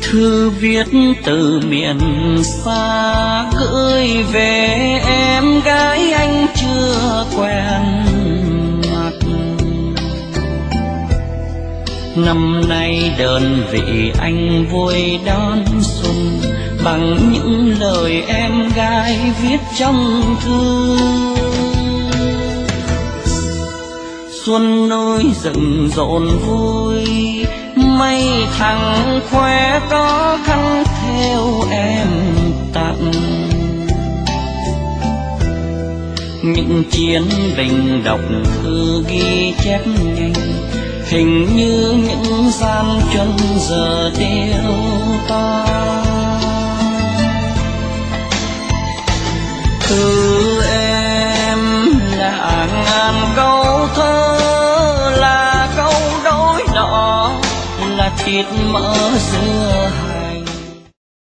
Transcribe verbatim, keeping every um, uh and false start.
Thư viết từ miền xa gửi về em gái anh chưa quen mặt. Năm nay đơn vị anh vui đón xuân bằng những lời em gái viết trong thư. Xuân nơi rừng rộn vui, mây thẳng khoe có khăn theo em tặng. Những chiến binh đọc thư ghi chép nhanh, hình như những gian chân giờ tiêu tan. Thư em là ngàn câu thơ, là câu đối đỏ, là thịt mỡ dưa